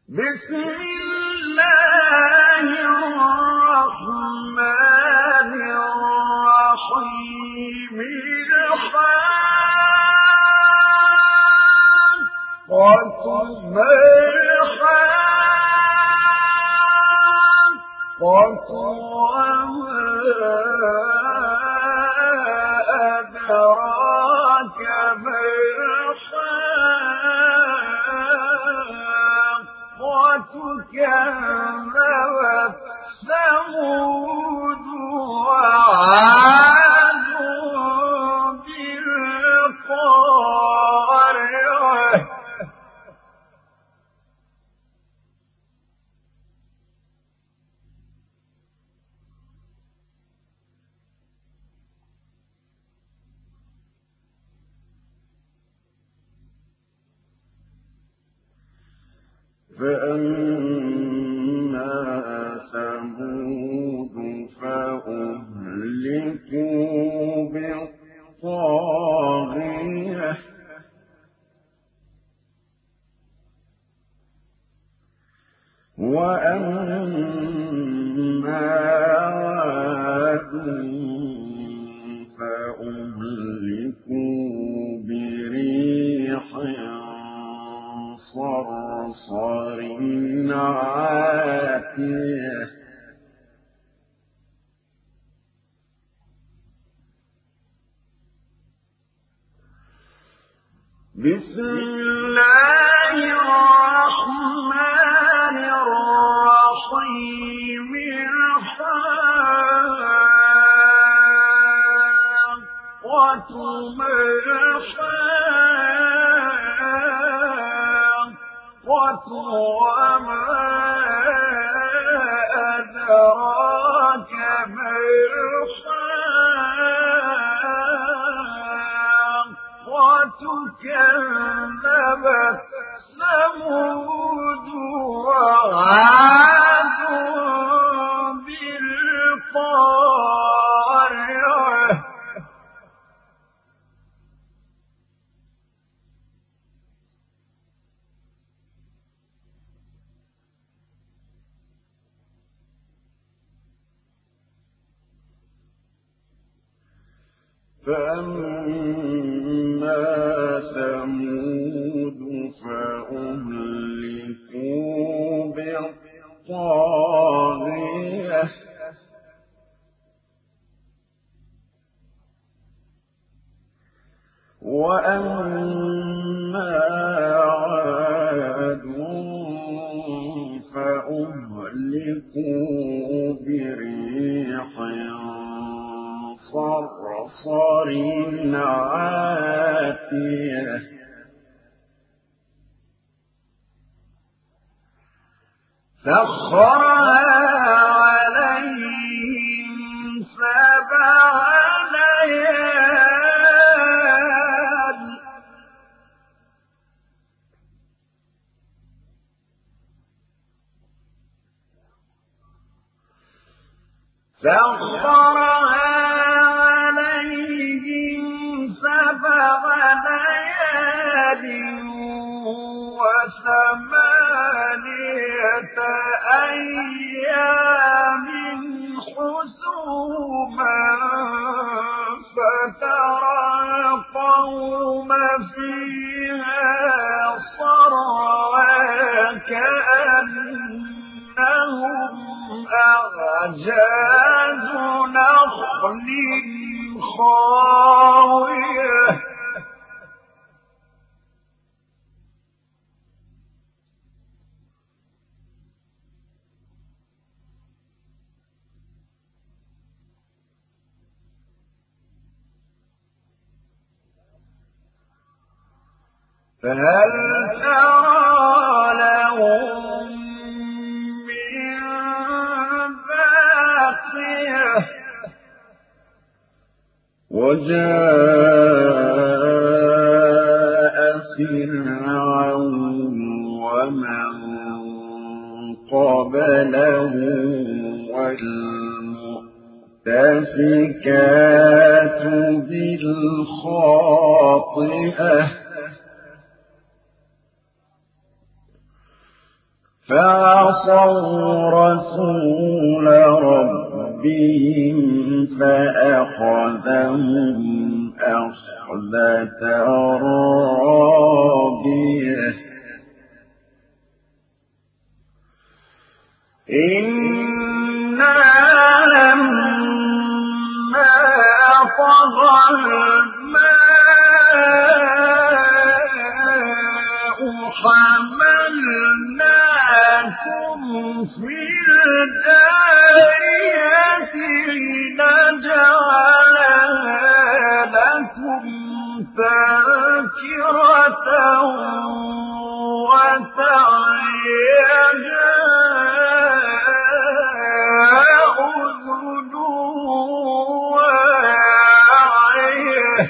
بسم الله الرحمن الرحيم الحاقة وما أدراك ما الحاقة كذبت ثمود وعاد بالقارعة فأما ثمود فأهلكوا بالطاغية وأما عاد فأهلكوا بريح صرصر عاتية بسم الله الرحمن الرحيم الحاقة ما الحاقة وما أدراك ما الحاقة كذبت ثمود وعاد بالقارعة فأما ثمود فأهلكوا بالطاغية وأما عاد فأهلكوا بريح صرصر عاتية سخرها عليهم 7 ليال و8 أيام حسوما فترى القوم فيها صرعى كأنهم أعجاز نخل خاوية فهل ترى لهم من باقية وجاء فرعون ومن قبله والمؤتفكات بالخاطئة فعصوا رسول ربهم فأخذهم أخذة رابية إنا لما طغى الماء حملناكم في الجارية لنجعلها لكم تذكرة وتعيها أذن واعية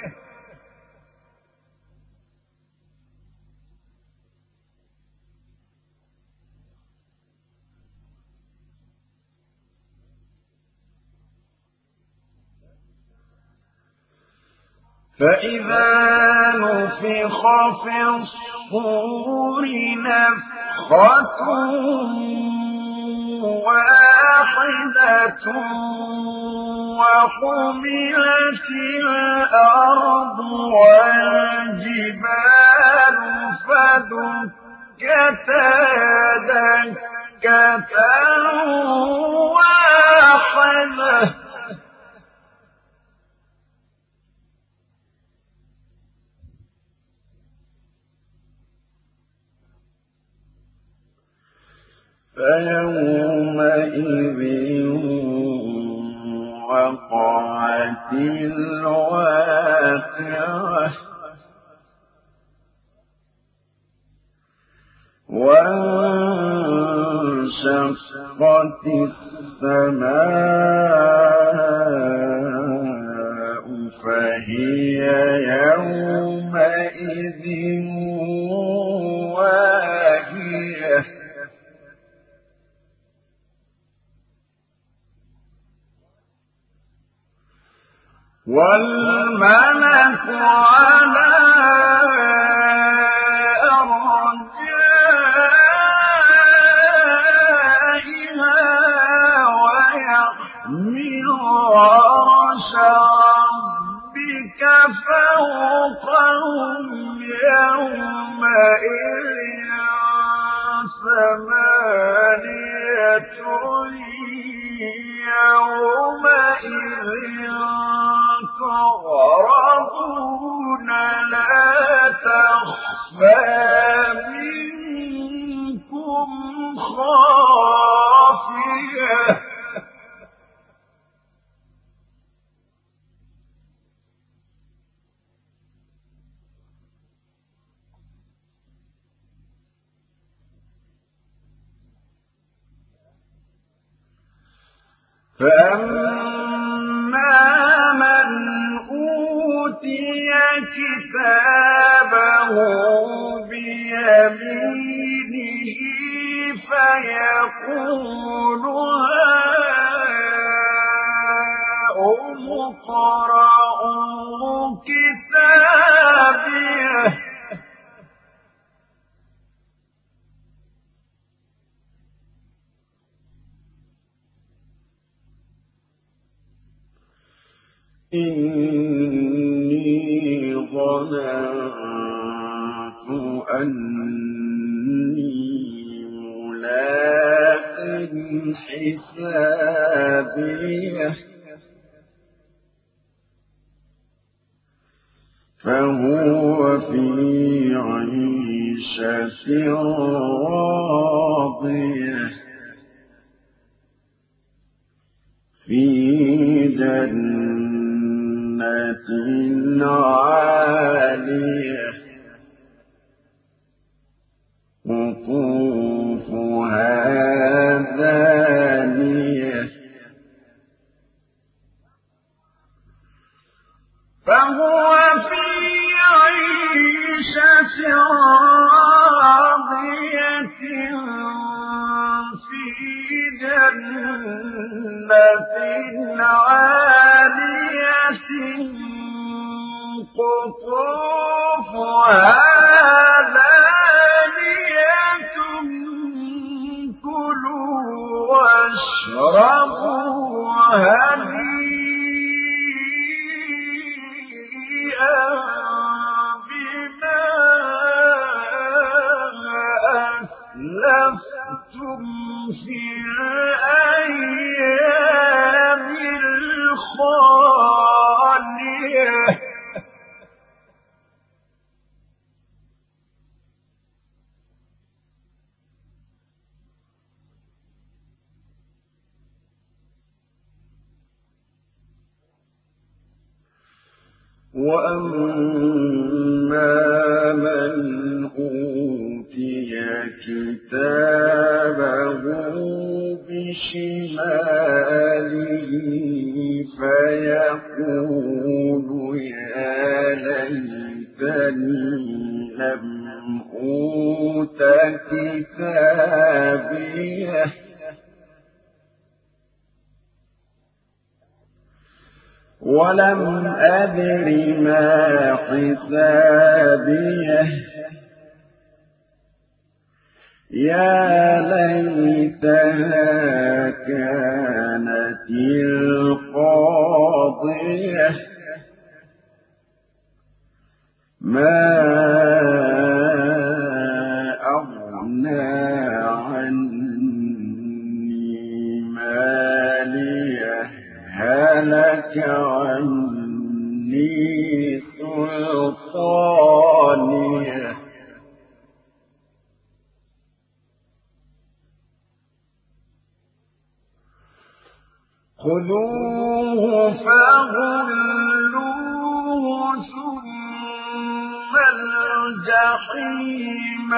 فإذا نفخ في الصور نفخة واحدة وحملت الأرض والجبال فدكتا دكة واحدة فيومئذ وقعت الواقعة وانشقت السماء فهي يومئذ واهية والملك على أرجائها ويحمل عرش ربك فوقهم يومئذ ثمانية يومئذ تعرضون لا تخفى منكم خافية فأما من أوتي كتابه بيمينه فيقول هاؤم اقرءوا كتابيه إني ظننت أني ملاق حسابيه فهو في عيشة راضية في جنة عالية قطوفها دانية فهو في عيشة راضية في جنة عالية قطوفها دانية واشربوا هنيئا بما أسلفتم في الأيام الخالية وأما من أوتي كتابه بشماله فيقول يا ليتني لم أوت كتابيه ولم أدر ما حسابيه يا ليتها كانت القاضية ما أغنى عني ماليه هلك عني سلطانيه خذوه فغلوه ثم الجحيم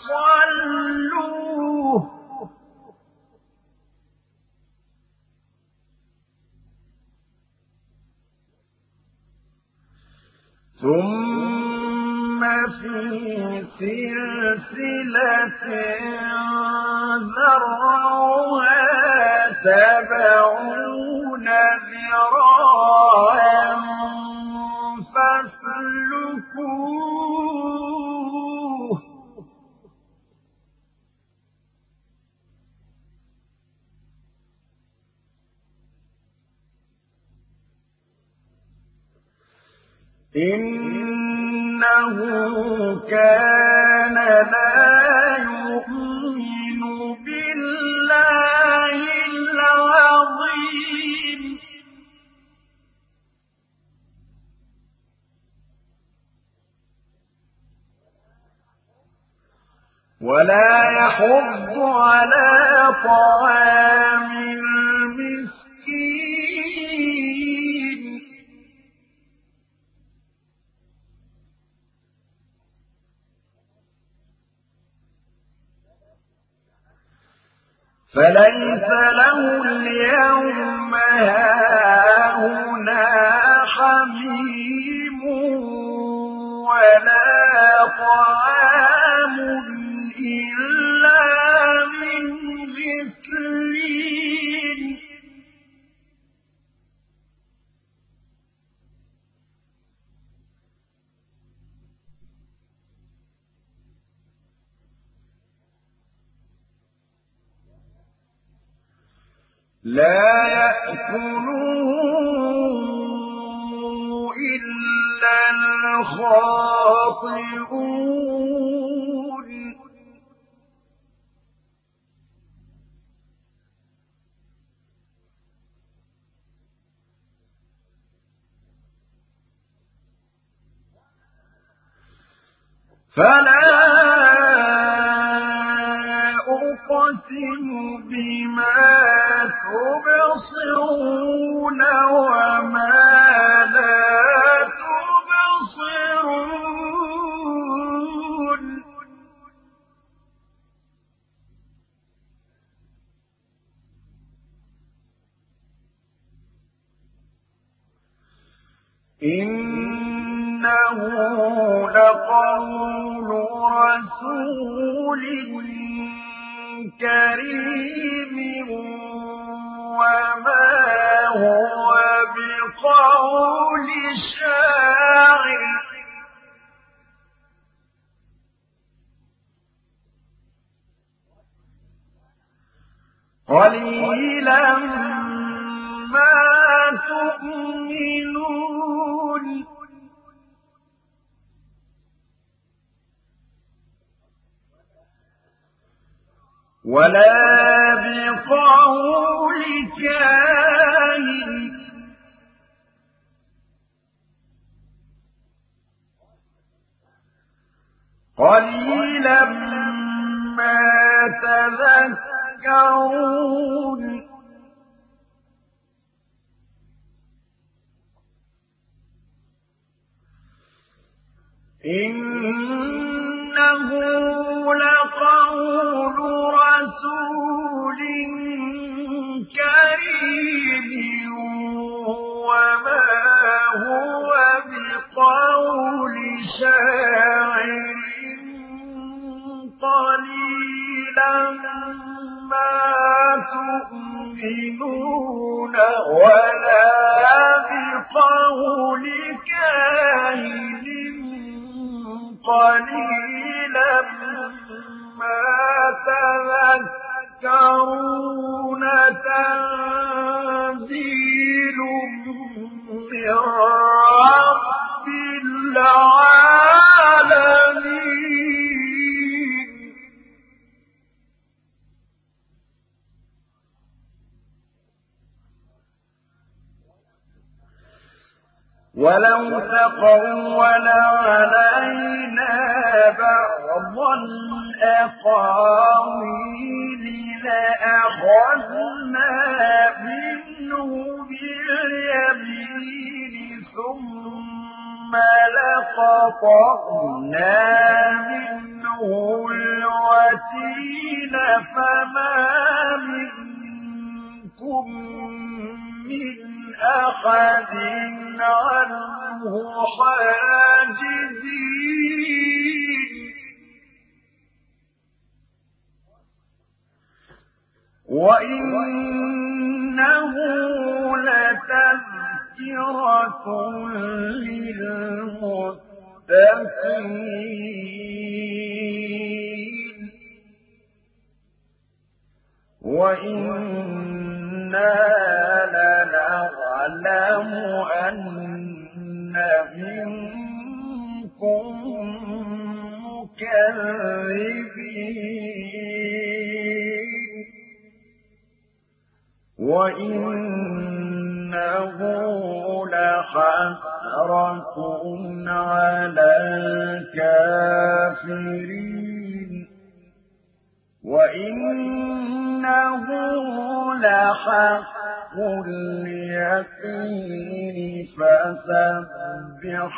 صلوه ثم في سلسلة ذرعها 70 ذراعا فاسلكوه إنه كان لا يؤمن بالله العظيم ولا يحض على طعام المسكين فليس له اليوم هاهنا حميم ولا طعام إلا من غسلين لا يأكله إلا الخاطئون فلا أقسم بما تبصرون وما لا تبصرون إنه لقول رسول كريم وما هو بقول شاعر قليلا ما تؤمنون ولا بقول كاهن قليلا ما تذكرون إنه لقول رسول كريم وما هو بقول شاعر قليلا ما تؤمنون ولا بقول كاهن قليلا ما تذكرون تنزيل من رب العالمين ولو تقول علينا بعض الأقاويل لأخذنا منه باليمين ثم لقطعنا منه الوتين فما منكم من أحد عنه حاجزين وإنه لتذكرة للمتقين وإنا لنعلم أن منكم مكذبين وإنه لحسرة على الكافرين وإنه لحق اليقين فسبح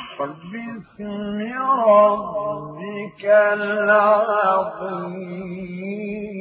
باسم ربك العظيم